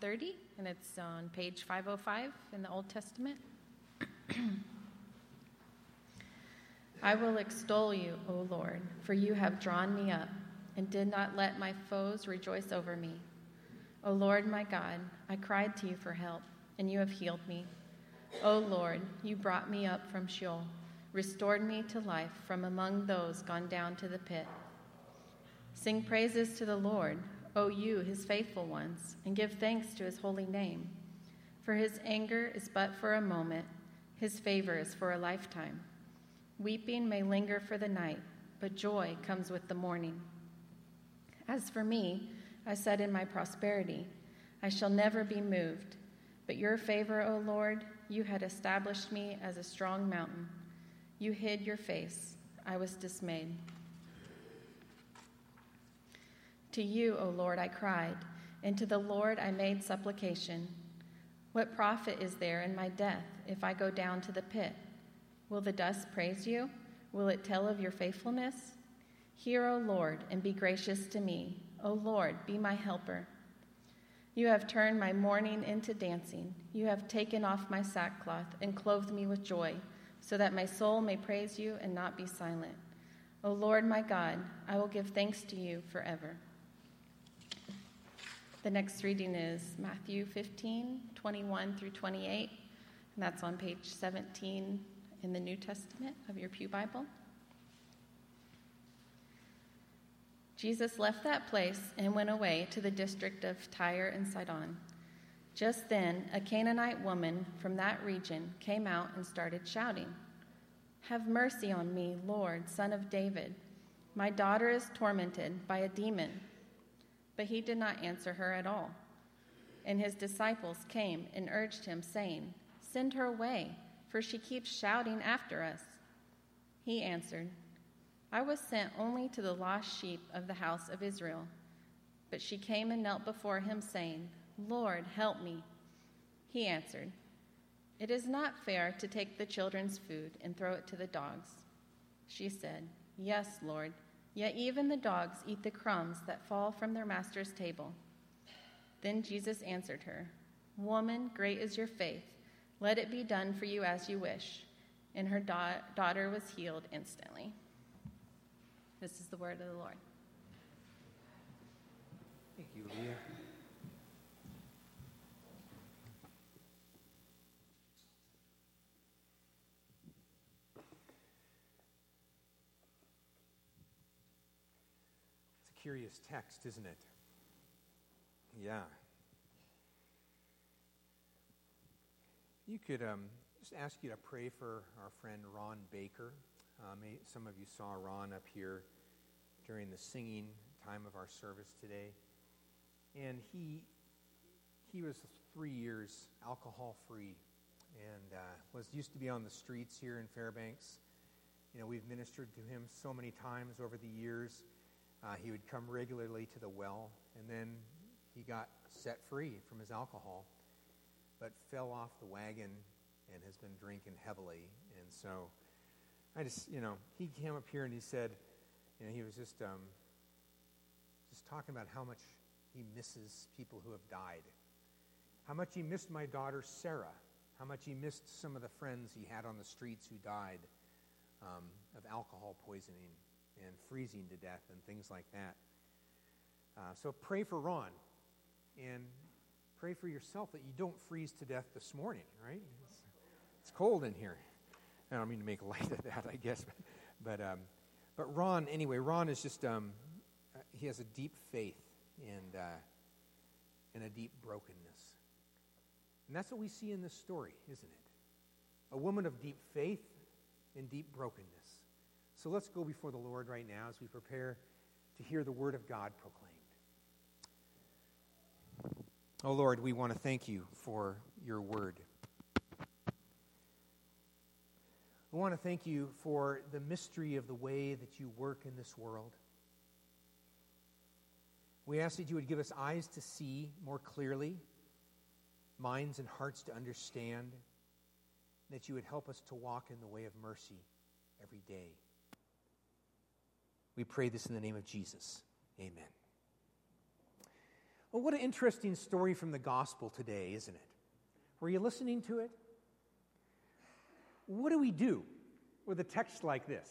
30, and it's on page 505 in the Old Testament. I will extol you, O Lord, for you have drawn me up and did not let my foes rejoice over me. O Lord, my God, I cried to you for help, and you have healed me. O Lord, you brought me up from Sheol, restored me to life from among those gone down to the pit. Sing praises to the Lord, O you, his faithful ones, and give thanks to his holy name. For his anger is but for a moment, his favor is for a lifetime. Weeping may linger for the night, but joy comes with the morning. As for me, I said in my prosperity, I shall never be moved. But your favor, O Lord, you had established me as a strong mountain. You hid your face. I was dismayed. To you, O Lord, I cried, and to the Lord I made supplication. What profit is there in my death if I go down to the pit? Will the dust praise you? Will it tell of your faithfulness? Hear, O Lord, and be gracious to me. O Lord, be my helper. You have turned my mourning into dancing. You have taken off my sackcloth and clothed me with joy, so that my soul may praise you and not be silent. O Lord, my God, I will give thanks to you forever. The next reading is Matthew 15, 21 through 28, and that's on page 17 in the New Testament of your Pew Bible. Jesus left that place and went away to the district of Tyre and Sidon. Just then, a Canaanite woman from that region came out and started shouting, "Have mercy on me, Lord, Son of David. My daughter is tormented by a demon." But he did not answer her at all. And his disciples came and urged him, saying, "Send her away, for she keeps shouting after us." He answered, "I was sent only to the lost sheep of the house of Israel." But she came and knelt before him, saying, "Lord, help me." He answered, "It is not fair to take the children's food and throw it to the dogs." She said, "Yes, Lord, yet even the dogs eat the crumbs that fall from their master's table." Then Jesus answered her, "Woman, great is your faith. Let it be done for you as you wish." And her daughter was healed instantly. This is the word of the Lord. Thank you, Leah. It's a curious text, isn't it? Yeah. You could just ask you to pray for our friend Ron Baker. Some of you saw Ron up here during the singing time of our service today. And he was 3 years alcohol-free and used to be on the streets here in Fairbanks. You know, we've ministered to him so many times over the years. He would come regularly to the well, and then he got set free from his alcohol, but fell off the wagon and has been drinking heavily. And so I just, he came up here and he said, he was just talking about how much he misses people who have died. How much he missed my daughter, Sarah. How much he missed some of the friends he had on the streets who died of alcohol poisoning and freezing to death and things like that. So pray for Ron and pray for yourself that you don't freeze to death this morning, right? It's cold in here. I don't mean to make light of that, I guess. But Ron, anyway, Ron is just, he has a deep faith and a deep brokenness. And that's what we see in this story, isn't it? A woman of deep faith and deep brokenness. So let's go before the Lord right now as we prepare to hear the word of God proclaimed. Oh Lord, we want to thank you for your word. We want to thank you for the mystery of the way that you work in this world. We ask that you would give us eyes to see more clearly, minds and hearts to understand, that you would help us to walk in the way of mercy every day. We pray this in the name of Jesus. Amen. Well, what an interesting story from the gospel today, isn't it? Were you listening to it? What do we do with a text like this?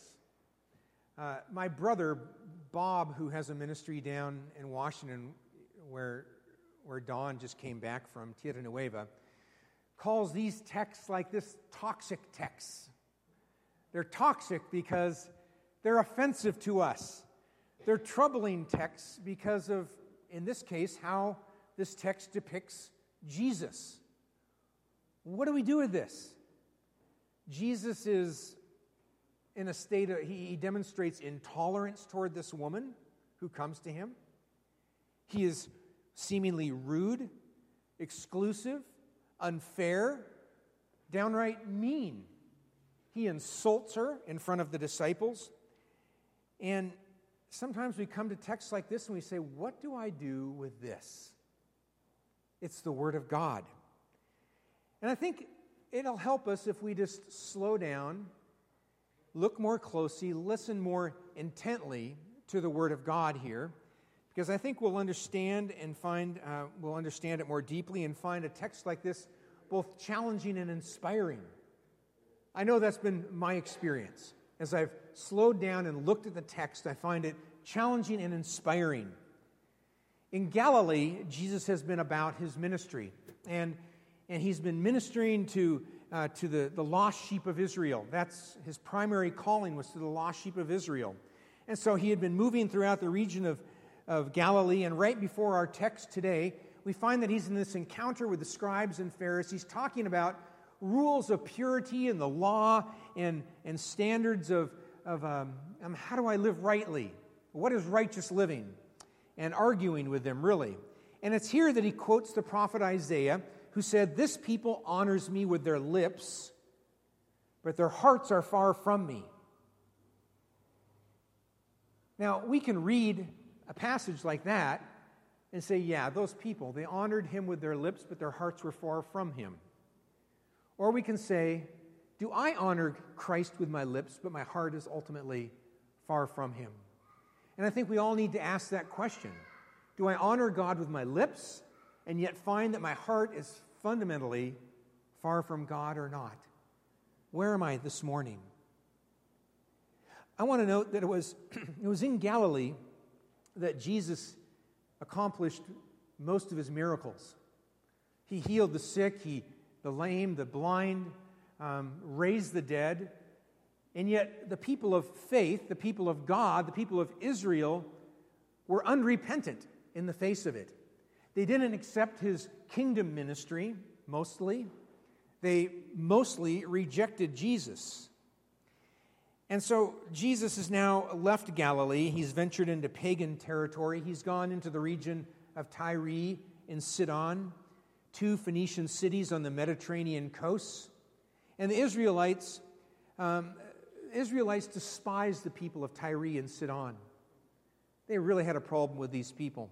My brother, Bob, who has a ministry down in Washington where Don just came back from, Tierra Nueva, calls these texts like this toxic texts. They're toxic because they're offensive to us. They're troubling texts because of, in this case, how this text depicts Jesus. What do we do with this? Jesus is in a state of, he demonstrates intolerance toward this woman who comes to him. He is seemingly rude, exclusive, unfair, downright mean. He insults her in front of the disciples. And sometimes we come to texts like this and we say, what do I do with this? It's the Word of God. And I think it'll help us if we just slow down, look more closely, listen more intently to the Word of God here, because I think we'll understand and we'll understand it more deeply and find a text like this both challenging and inspiring. I know that's been my experience. As I've slowed down and looked at the text, I find it challenging and inspiring. In Galilee, Jesus has been about his ministry, and he's been ministering to the lost sheep of Israel. That's his primary calling, was to the lost sheep of Israel. And so he had been moving throughout the region of Galilee, and right before our text today, we find that he's in this encounter with the scribes and Pharisees, talking about rules of purity and the law and standards of how do I live rightly? What is righteous living? And arguing with them, really. And it's here that he quotes the prophet Isaiah, who said, "This people honors me with their lips, but their hearts are far from me." Now, we can read a passage like that and say, yeah, those people, they honored him with their lips, but their hearts were far from him. Or we can say, do I honor Christ with my lips, but my heart is ultimately far from him? And I think we all need to ask that question. Do I honor God with my lips and yet find that my heart is fundamentally far from God or not? Where am I this morning? I want to note that it was in Galilee that Jesus accomplished most of his miracles. He healed the sick, the lame, the blind, raised the dead. And yet the people of faith, the people of God, the people of Israel were unrepentant in the face of it. They didn't accept his kingdom ministry, mostly. They mostly rejected Jesus. And so Jesus has now left Galilee. He's ventured into pagan territory. He's gone into the region of Tyre and Sidon, two Phoenician cities on the Mediterranean coast. And the Israelites despised the people of Tyre and Sidon. They really had a problem with these people.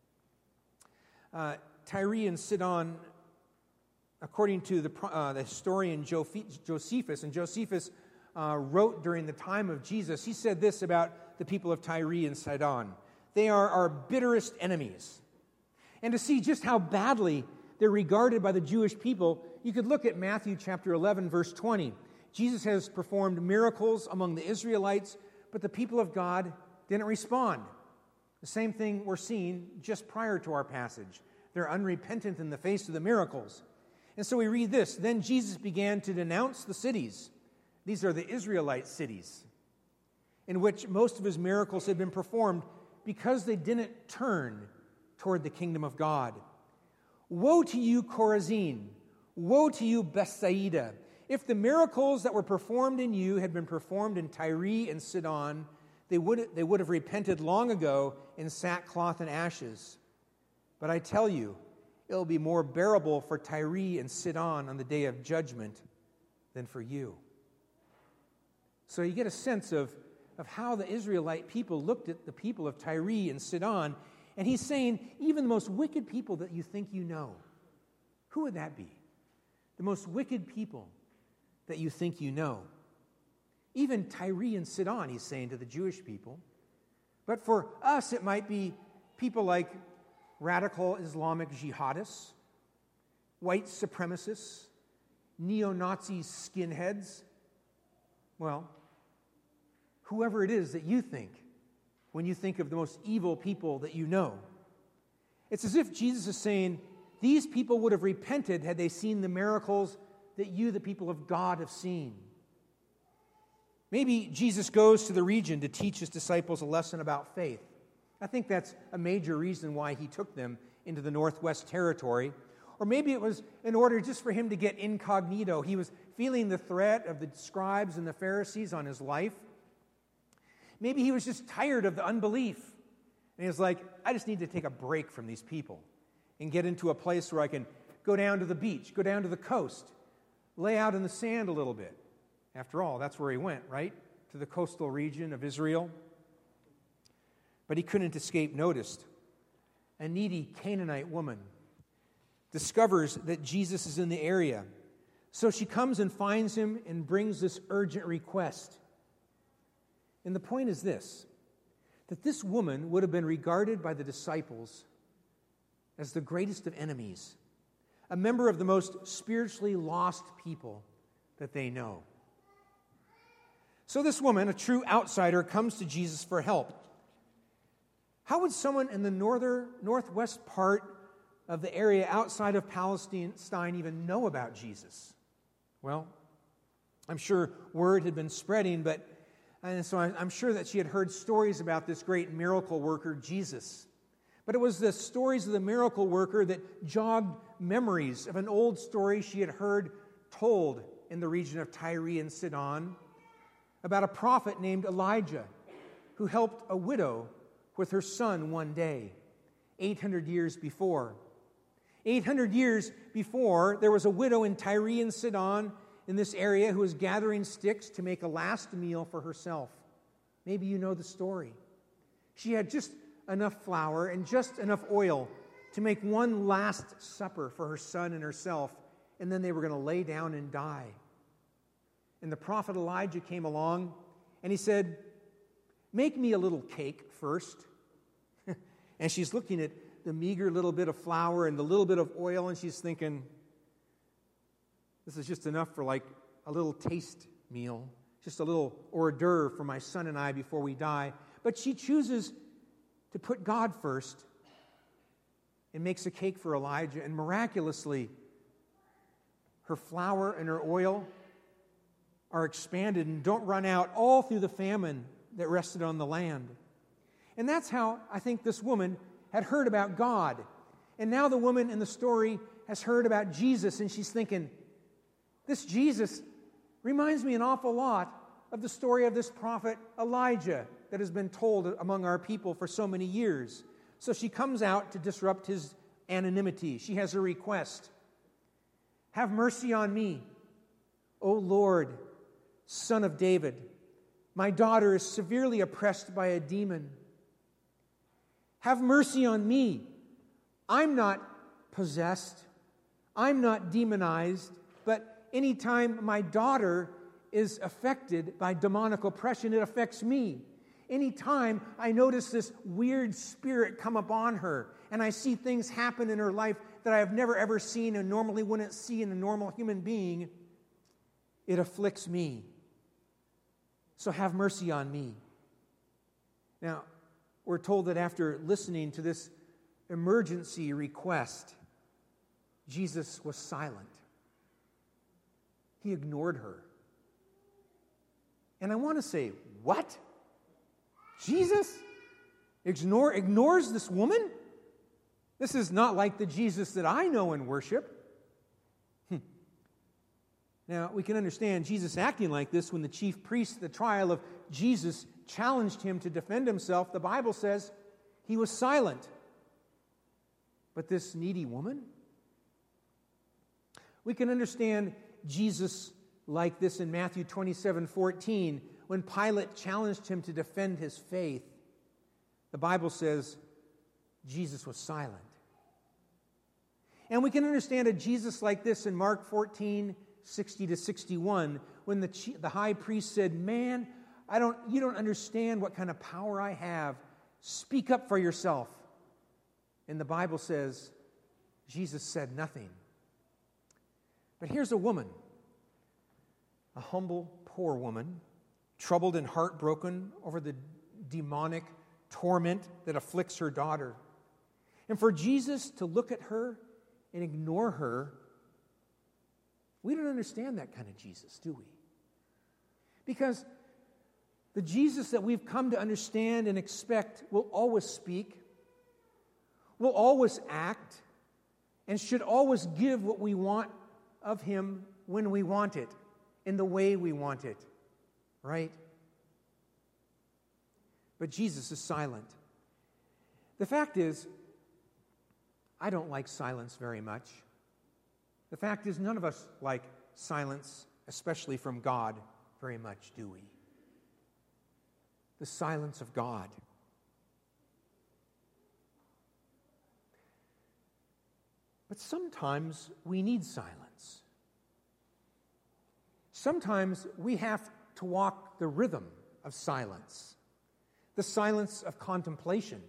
Tyre and Sidon, according to the historian Josephus, and Josephus wrote during the time of Jesus, he said this about the people of Tyre and Sidon: they are our bitterest enemies. And to see just how badly they're regarded by the Jewish people, you could look at Matthew chapter 11, verse 20. Jesus has performed miracles among the Israelites, but the people of God didn't respond. The same thing we're seeing just prior to our passage. They're unrepentant in the face of the miracles. And so we read this: then Jesus began to denounce the cities. These are the Israelite cities, in which most of his miracles had been performed, because they didn't turn toward the kingdom of God. Woe to you, Chorazin! Woe to you, Bethsaida! If the miracles that were performed in you had been performed in Tyre and Sidon, they would have repented long ago in sackcloth and ashes. But I tell you, it will be more bearable for Tyre and Sidon on the day of judgment than for you. So you get a sense of how the Israelite people looked at the people of Tyre and Sidon. And he's saying, even the most wicked people that you think you know, who would that be? The most wicked people that you think you know. Even Tyre and Sidon, he's saying to the Jewish people. But for us, it might be people like radical Islamic jihadists, white supremacists, neo-Nazi skinheads. Well, whoever it is that you think when you think of the most evil people that you know. It's as if Jesus is saying, these people would have repented had they seen the miracles that you, the people of God, have seen. Maybe Jesus goes to the region to teach his disciples a lesson about faith. I think that's a major reason why he took them into the Northwest Territory. Or maybe it was in order just for him to get incognito. He was feeling the threat of the scribes and the Pharisees on his life. Maybe he was just tired of the unbelief. And he was like, I just need to take a break from these people and get into a place where I can go down to the beach, go down to the coast, lay out in the sand a little bit. After all, that's where he went, right? To the coastal region of Israel. But he couldn't escape notice. A needy Canaanite woman discovers that Jesus is in the area. So she comes and finds him and brings this urgent request. And the point is this, that this woman would have been regarded by the disciples as the greatest of enemies, a member of the most spiritually lost people that they know. So this woman, a true outsider, comes to Jesus for help. How would someone in the northwest part of the area outside of Palestine even know about Jesus? Well, I'm sure word had been spreading, and so I'm sure that she had heard stories about this great miracle worker, Jesus. But it was the stories of the miracle worker that jogged memories of an old story she had heard told in the region of Tyre and Sidon about a prophet named Elijah who helped a widow with her son one day, 800 years before. 800 years before, there was a widow in Tyre and Sidon in this area who was gathering sticks to make a last meal for herself. Maybe you know the story. She had just enough flour and just enough oil to make one last supper for her son and herself, and then they were going to lay down and die. And the prophet Elijah came along, and he said, make me a little cake first. And she's looking at the meager little bit of flour and the little bit of oil, and she's thinking, this is just enough for like a little taste meal, just a little hors d'oeuvre for my son and I before we die. But she chooses to put God first and makes a cake for Elijah, and miraculously, her flour and her oil are expanded and don't run out all through the famine that rested on the land. And that's how I think this woman had heard about God. And now the woman in the story has heard about Jesus, and she's thinking, this Jesus reminds me an awful lot of the story of this prophet Elijah that has been told among our people for so many years. So she comes out to disrupt his anonymity. She has a request. Have mercy on me, O Lord, Son of David. My daughter is severely oppressed by a demon. Have mercy on me. I'm not possessed. I'm not demonized. But anytime my daughter is affected by demonic oppression, it affects me. Anytime I notice this weird spirit come upon her and I see things happen in her life that I have never ever seen and normally wouldn't see in a normal human being, it afflicts me. So have mercy on me. Now, we're told that after listening to this emergency request, Jesus was silent. He ignored her. And I want to say, what? Jesus ignores this woman? This is not like the Jesus that I know and worship. Now, we can understand Jesus acting like this when the chief priest at the trial of Jesus challenged him to defend himself. The Bible says he was silent. But this needy woman? We can understand Jesus like this in Matthew 27:14, when Pilate challenged him to defend his faith. The Bible says Jesus was silent. And we can understand a Jesus like this in Mark 14:60-61, when the high priest said, "Man, you don't understand what kind of power I have. Speak up for yourself." And the Bible says Jesus said nothing. But here's a woman, a humble, poor woman, troubled and heartbroken over the demonic torment that afflicts her daughter. And for Jesus to look at her and ignore her, we don't understand that kind of Jesus, do we? Because the Jesus that we've come to understand and expect will always speak, will always act, and should always give what we want of him when we want it, in the way we want it, right? But Jesus is silent. The fact is, I don't like silence very much. The fact is, none of us like silence, especially from God, very much, do we? The silence of God. But sometimes we need silence. Sometimes we have to walk the rhythm of silence. The silence of contemplation.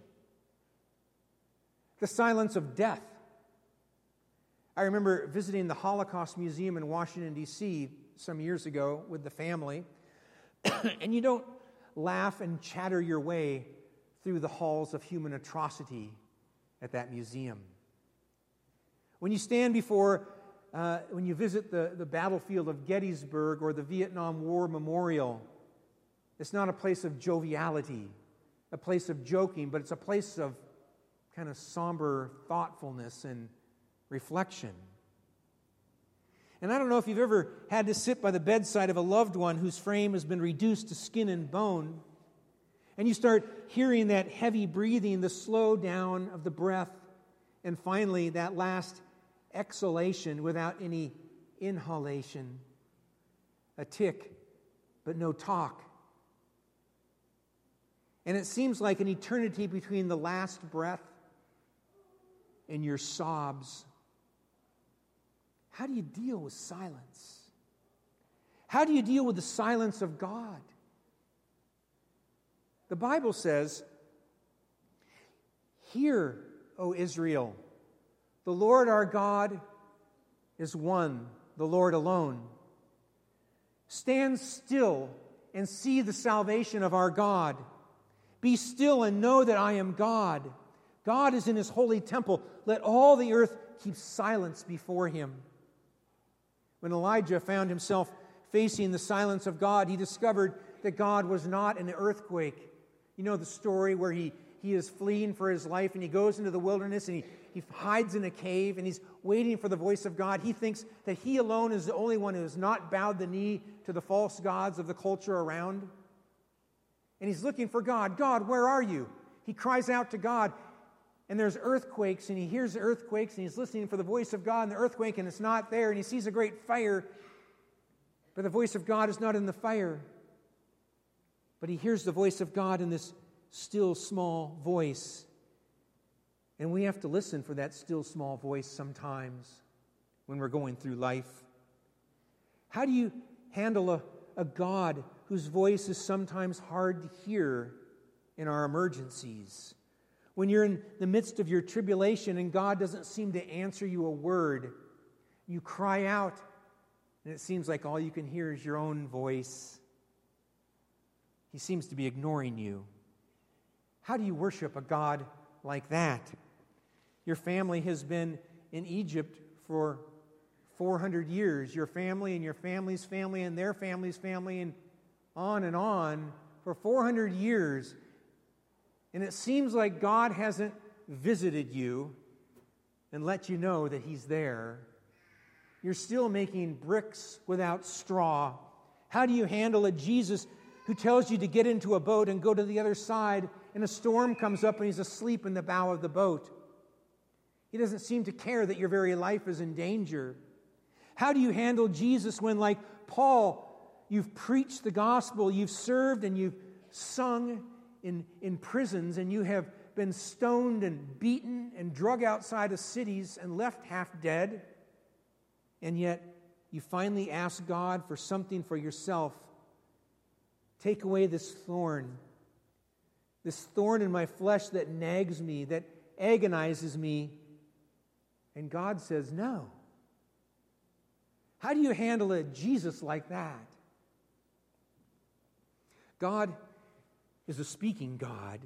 The silence of death. I remember visiting the Holocaust Museum in Washington, D.C. some years ago with the family. And you don't laugh and chatter your way through the halls of human atrocity at that museum. When you stand before, when you visit the battlefield of Gettysburg or the Vietnam War Memorial, it's not a place of joviality, a place of joking, but it's a place of kind of somber thoughtfulness and reflection. And I don't know if you've ever had to sit by the bedside of a loved one whose frame has been reduced to skin and bone, and you start hearing that heavy breathing, the slow down of the breath, and finally that last exhalation without any inhalation, a tick, but no talk. And it seems like an eternity between the last breath and your sobs. How do you deal with silence? How do you deal with the silence of God? The Bible says, "Hear, O Israel, the Lord our God is one, the Lord alone. Stand still and see the salvation of our God. Be still and know that I am God. God is in his holy temple. Let all the earth keep silence before him." When Elijah found himself facing the silence of God, he discovered that God was not an earthquake. You know the story where he is fleeing for his life and he goes into the wilderness and he hides in a cave and he's waiting for the voice of God. He thinks that he alone is the only one who has not bowed the knee to the false gods of the culture around. And he's looking for God. God, where are you? He cries out to God. And there's earthquakes, and he hears the earthquakes, and he's listening for the voice of God in the earthquake, and it's not there, and he sees a great fire, but the voice of God is not in the fire. But he hears the voice of God in this still, small voice. And we have to listen for that still, small voice sometimes when we're going through life. How do you handle a God whose voice is sometimes hard to hear in our emergencies? When you're in the midst of your tribulation and God doesn't seem to answer you a word, you cry out, and it seems like all you can hear is your own voice. He seems to be ignoring you. How do you worship a God like that? Your family has been in Egypt for 400 years. Your family and your family's family and their family's family and on for 400 years. And it seems like God hasn't visited you and let you know that he's there. You're still making bricks without straw. How do you handle a Jesus who tells you to get into a boat and go to the other side, and a storm comes up and he's asleep in the bow of the boat? He doesn't seem to care that your very life is in danger. How do you handle Jesus when, like Paul, you've preached the gospel, you've served and you've sung in prisons, and you have been stoned and beaten and drug outside of cities and left half dead, and yet you finally ask God for something for yourself? Take away this thorn in my flesh that nags me, that agonizes me. And God says no. How do you handle a Jesus like that? God is a speaking God.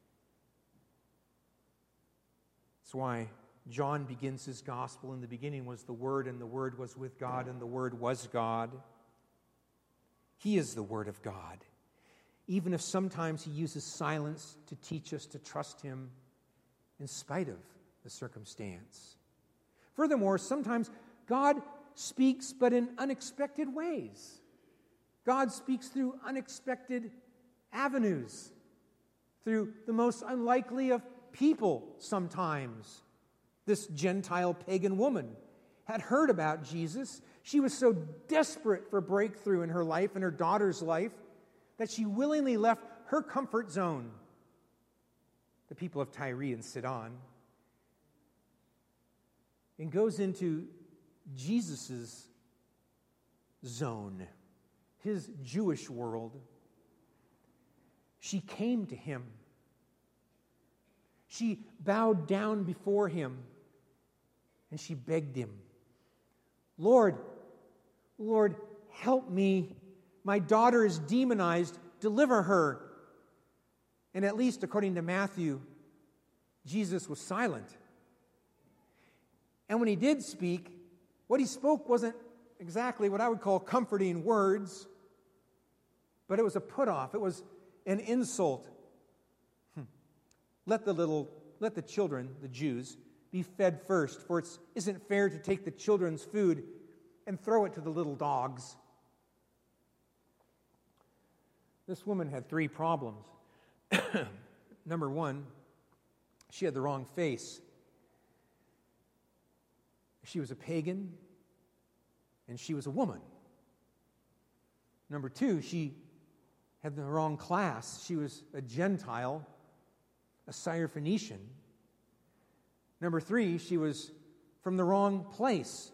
That's why John begins his gospel. In the beginning was the Word, and the Word was with God, and the Word was God. He is the Word of God. Even if sometimes he uses silence to teach us to trust him in spite of the circumstance. Furthermore, sometimes God speaks, but in unexpected ways. God speaks through unexpected avenues, through the most unlikely of people sometimes. This Gentile pagan woman had heard about Jesus. She was so desperate for breakthrough in her life and her daughter's life that she willingly left her comfort zone, the people of Tyre and Sidon, and goes into Jesus' zone, his Jewish world. She came to him. She bowed down before him, and she begged him, Lord, help me. My daughter is demonized. Deliver her. And at least according to Matthew, Jesus was silent. And when he did speak, what he spoke wasn't exactly what I would call comforting words, but it was a put-off. It was an insult. Let the children, the Jews, be fed first, for it isn't fair to take the children's food and throw it to the little dogs. This woman had 3 problems. Number 1, she had the wrong face. She was a pagan, and she was a woman. Number 2, she had the wrong class. She was a Gentile, a Syrophoenician. Number 3, she was from the wrong place.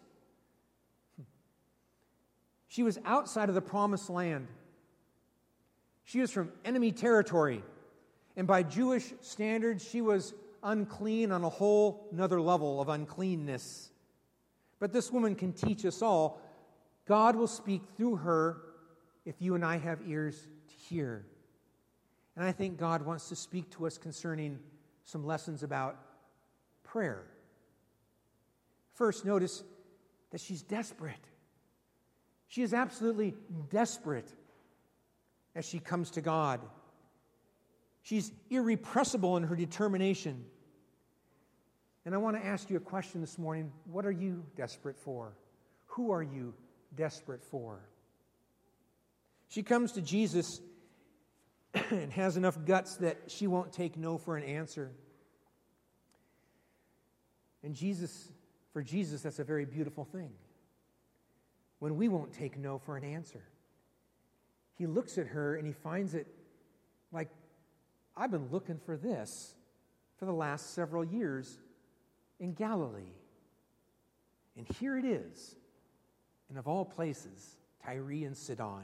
She was outside of the promised land. She was from enemy territory. And by Jewish standards, she was unclean on a whole another level of uncleanness. But this woman can teach us all. God will speak through her if you and I have ears to hear. And I think God wants to speak to us concerning some lessons about prayer. First, notice that she's desperate. She is absolutely desperate as she comes to God. She's irrepressible in her determination. And I want to ask you a question this morning. What are you desperate for? Who are you desperate for? She comes to Jesus and has enough guts that she won't take no for an answer. And for Jesus, that's a very beautiful thing. When we won't take no for an answer. He looks at her and he finds it like, I've been looking for this for the last several years in Galilee. And here it is. And of all places, Tyre and Sidon.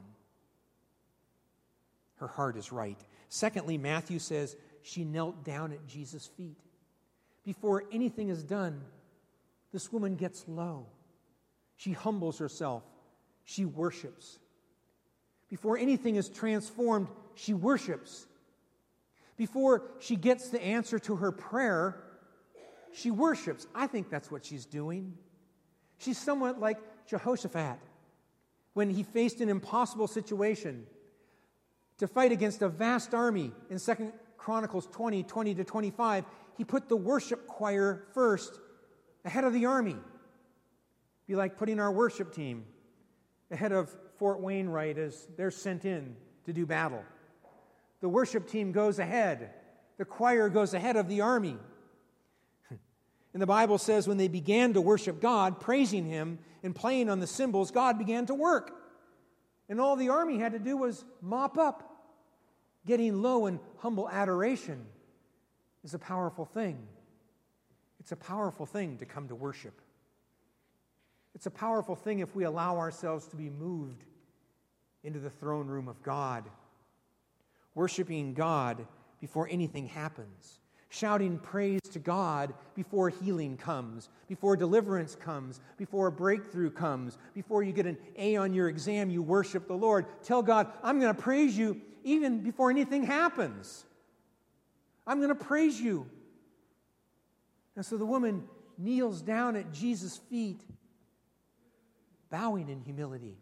Her heart is right. Secondly, Matthew says she knelt down at Jesus' feet. Before anything is done, this woman gets low. She humbles herself. She worships. Before anything is transformed, she worships. Before she gets the answer to her prayer, she worships. I think that's what she's doing. She's somewhat like Jehoshaphat when he faced an impossible situation to fight against a vast army in 2 Chronicles 20:20-25. He put the worship choir first ahead of the army. Be like putting our worship team ahead of Fort Wainwright as they're sent in to do battle. The worship team goes ahead. The choir goes ahead of the army. And the Bible says when they began to worship God, praising Him and playing on the cymbals, God began to work. And all the army had to do was mop up. Getting low in humble adoration is a powerful thing. It's a powerful thing to come to worship. It's a powerful thing if we allow ourselves to be moved into the throne room of God. Worshiping God before anything happens shouting praise to God before healing comes, before deliverance comes, before a breakthrough comes, before you get an A on your exam, you worship the Lord. Tell God, I'm going to praise you even before anything happens. I'm going to praise you. And so the woman kneels down at Jesus' feet, bowing in humility.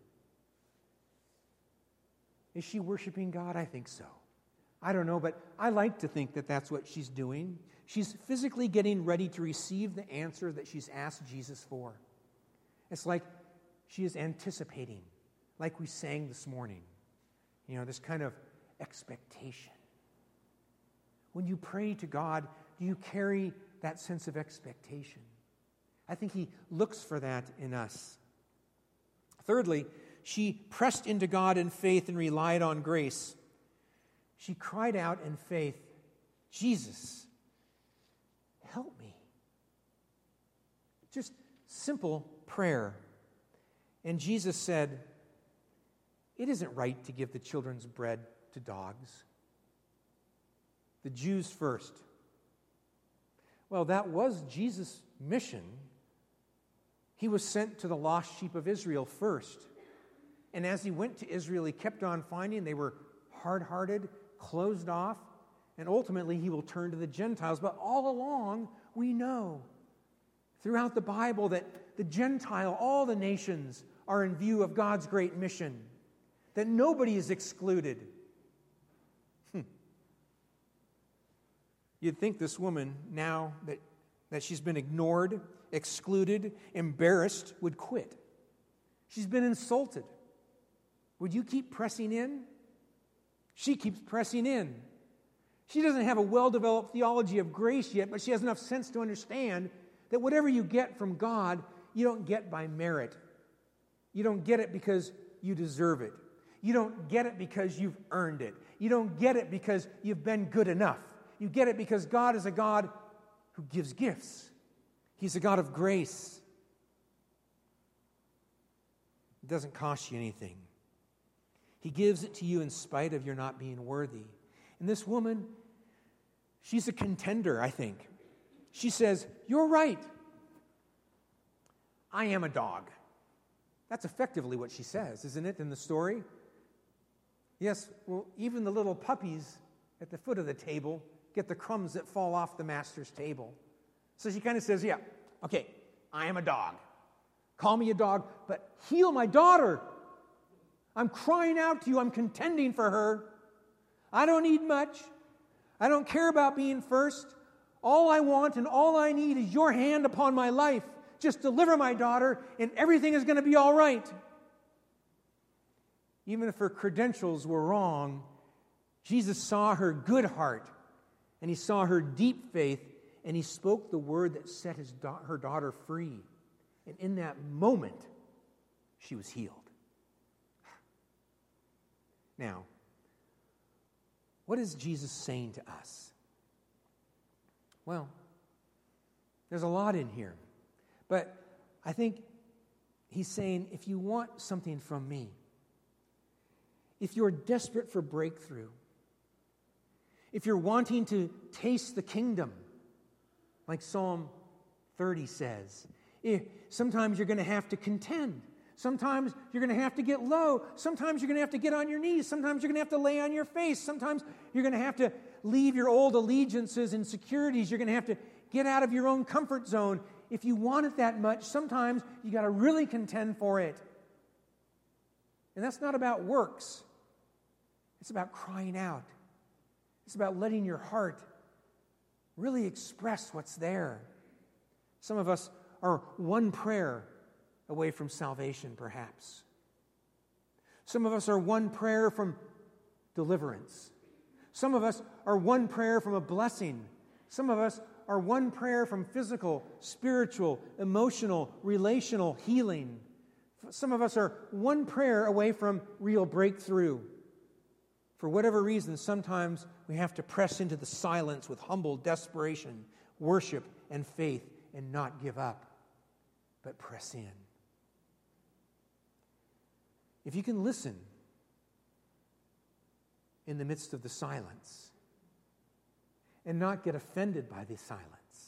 Is she worshiping God? I think so. I don't know, but I like to think that that's what she's doing. She's physically getting ready to receive the answer that she's asked Jesus for. It's like she is anticipating, like we sang this morning. This kind of expectation. When you pray to God, do you carry that sense of expectation? I think He looks for that in us. Thirdly, she pressed into God in faith and relied on grace. She cried out in faith, Jesus, help me. Just simple prayer. And Jesus said, it isn't right to give the children's bread to dogs. The Jews first. Well, that was Jesus' mission. He was sent to the lost sheep of Israel first. And as He went to Israel, He kept on finding they were hard-hearted, closed off, and ultimately He will turn to the Gentiles. But all along, we know throughout the Bible that the Gentile, all the nations, are in view of God's great mission, that nobody is excluded. You'd think this woman, now that she's been ignored, excluded, embarrassed, would quit. She's been insulted. Would you keep pressing in? She keeps pressing in. She doesn't have a well-developed theology of grace yet, but she has enough sense to understand that whatever you get from God, you don't get by merit. You don't get it because you deserve it. You don't get it because you've earned it. You don't get it because you've been good enough. You get it because God is a God who gives gifts. He's a God of grace. It doesn't cost you anything. He gives it to you in spite of your not being worthy. And this woman, she's a contender, I think. She says, you're right. I am a dog. That's effectively what she says, isn't it, in the story? Yes, well, even the little puppies at the foot of the table get the crumbs that fall off the master's table. So she kind of says, yeah, okay, I am a dog. Call me a dog, but heal my daughter. I'm crying out to you. I'm contending for her. I don't need much. I don't care about being first. All I want and all I need is your hand upon my life. Just deliver my daughter, and everything is going to be all right. Even if her credentials were wrong, Jesus saw her good heart, and He saw her deep faith, and He spoke the word that set her daughter free. And in that moment, she was healed. Now, what is Jesus saying to us? Well, there's a lot in here. But I think He's saying, if you want something from me, if you're desperate for breakthrough, if you're wanting to taste the kingdom, like Psalm 30 says, sometimes you're going to have to contend. Sometimes you're going to have to get low. Sometimes you're going to have to get on your knees. Sometimes you're going to have to lay on your face. Sometimes you're going to have to leave your old allegiances and securities. You're going to have to get out of your own comfort zone. If you want it that much, sometimes you got to really contend for it. And that's not about works. It's about crying out. It's about letting your heart really express what's there. Some of us are one prayer away from salvation, perhaps. Some of us are one prayer from deliverance. Some of us are one prayer from a blessing. Some of us are one prayer from physical, spiritual, emotional, relational healing. Some of us are one prayer away from real breakthrough. For whatever reason, sometimes we have to press into the silence with humble desperation, worship, and faith, and not give up, but press in. If you can listen in the midst of the silence, and not get offended by the silence.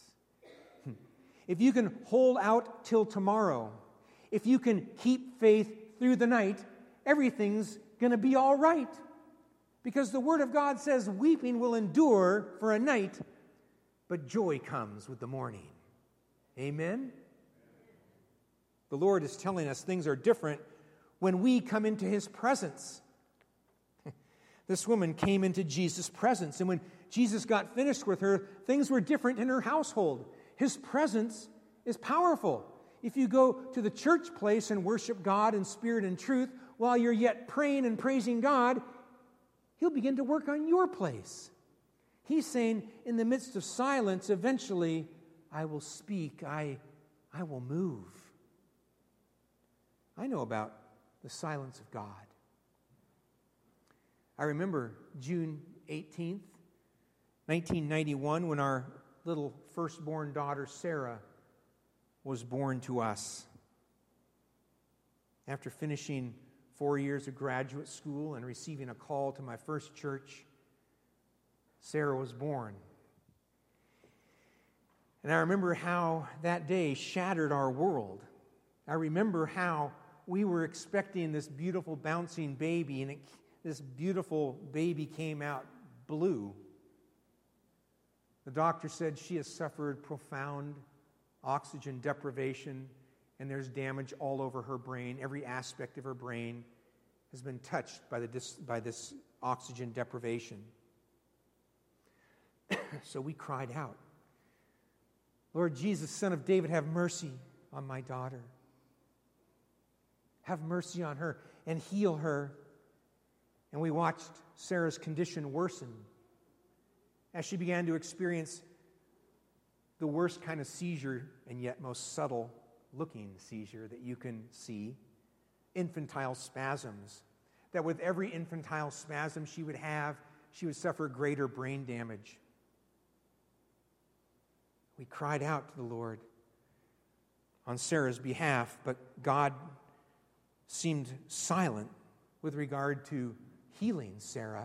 If you can hold out till tomorrow, if you can keep faith through the night, everything's going to be all right. Because the Word of God says weeping will endure for a night, but joy comes with the morning. Amen? The Lord is telling us things are different when we come into His presence. This woman came into Jesus' presence, and when Jesus got finished with her, things were different in her household. His presence is powerful. If you go to the church place and worship God in spirit and truth, while you're yet praying and praising God, He'll begin to work on your place. He's saying, in the midst of silence, eventually, I will speak, I will move. I know about the silence of God. I remember June 18th, 1991, when our little firstborn daughter, Sarah, was born to us. After finishing 4 years of graduate school and receiving a call to my first church, Sarah was born. And I remember how that day shattered our world. I remember how we were expecting this beautiful bouncing baby, and this beautiful baby came out blue. The doctor said she has suffered profound oxygen deprivation, and there's damage all over her brain. Every aspect of her brain has been touched by this oxygen deprivation. So we cried out, Lord Jesus, Son of David, have mercy on my daughter. Have mercy on her and heal her. And we watched Sarah's condition worsen as she began to experience the worst kind of seizure, and yet most subtle-looking seizure that you can see, infantile spasms, that with every infantile spasm she would have, she would suffer greater brain damage. We cried out to the Lord on Sarah's behalf, but God seemed silent with regard to healing Sarah.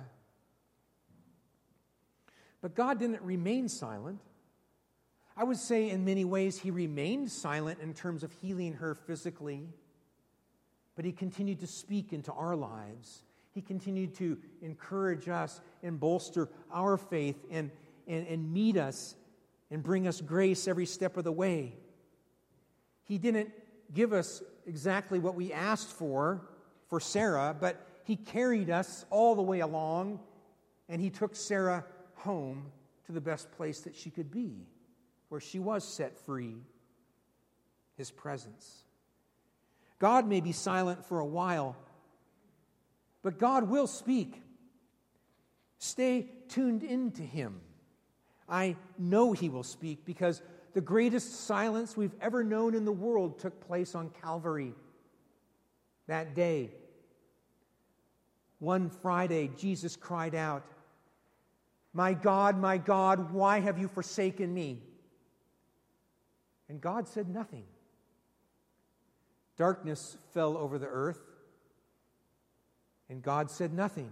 But God didn't remain silent. I would say in many ways He remained silent in terms of healing her physically, but He continued to speak into our lives. He continued to encourage us and bolster our faith and meet us and bring us grace every step of the way. He didn't give us exactly what we asked for Sarah, but He carried us all the way along, and He took Sarah home to the best place that she could be, where she was set free, His presence. God may be silent for a while, but God will speak. Stay tuned into Him. I know He will speak because the greatest silence we've ever known in the world took place on Calvary that day. One Friday, Jesus cried out, my God, why have you forsaken me?" And God said nothing. Darkness fell over the earth, and God said nothing.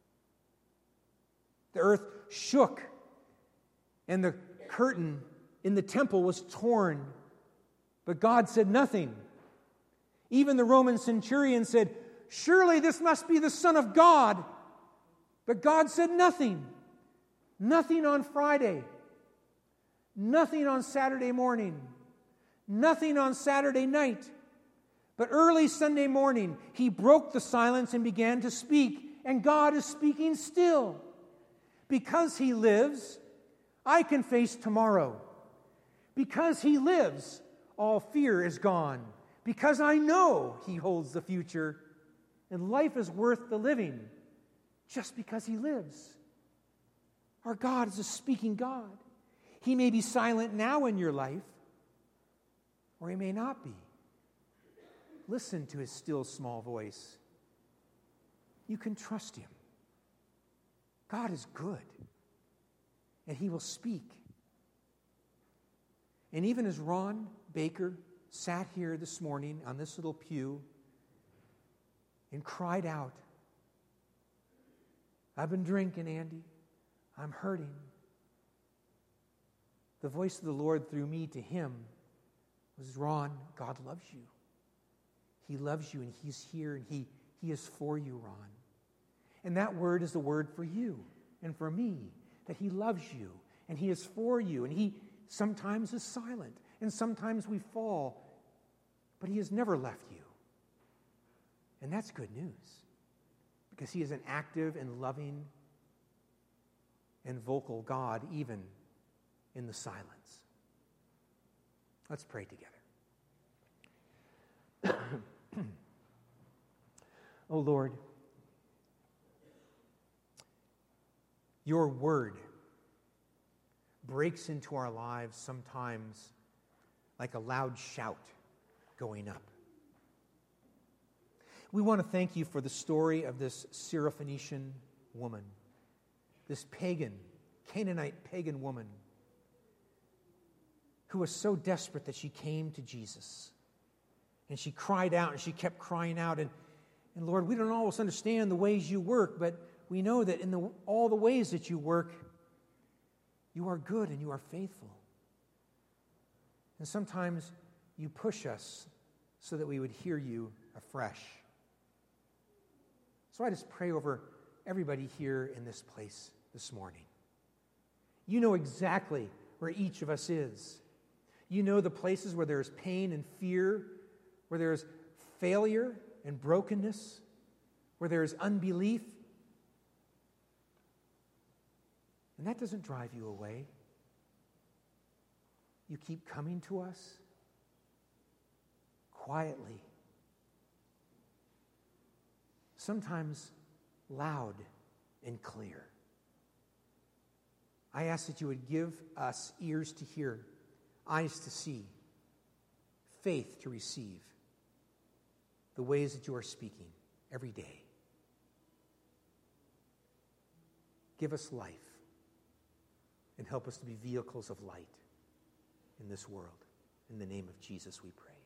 The earth shook, and the curtain in the temple was torn, but God said nothing. Even the Roman centurion said, "Surely this must be the Son of God." But God said nothing. Nothing on Friday. Nothing on Saturday morning. Nothing on Saturday night. But early Sunday morning, He broke the silence and began to speak. And God is speaking still. Because He lives, I can face tomorrow. Because He lives, all fear is gone. Because I know He holds the future. And life is worth the living just because He lives. Our God is a speaking God. He may be silent now in your life, or He may not be. Listen to His still small voice. You can trust Him. God is good, and He will speak. And even as Ron Baker sat here this morning on this little pew and cried out, "I've been drinking, Andy. I'm hurting. the voice of the Lord through me to him was, Ron, God loves you. He loves you, and he's here, and he is for you, Ron. And that word is the word for you and for me, that he loves you, and he is for you, and he sometimes is silent, and sometimes we fall, but he has never left you. And that's good news, because he is an active and loving and vocal God, even in the silence. Let's pray together. Oh Lord, your word breaks into our lives sometimes like a loud shout going up. We want to thank you for the story of this Syrophoenician woman, this Canaanite pagan woman, who was so desperate that she came to Jesus. And she cried out, and she kept crying out. And Lord, we don't always understand the ways you work, but we know that in all the ways that you work, you are good and you are faithful. And sometimes you push us so that we would hear you afresh. So I just pray over everybody here in this place this morning. You know exactly where each of us is. You know the places where there's pain and fear, where there's failure and brokenness, where there's unbelief. And that doesn't drive you away. You keep coming to us quietly, sometimes loud and clear. I ask that you would give us ears to hear, eyes to see, faith to receive the ways that you are speaking every day. Give us life and help us to be vehicles of light in this world. In the name of Jesus we pray.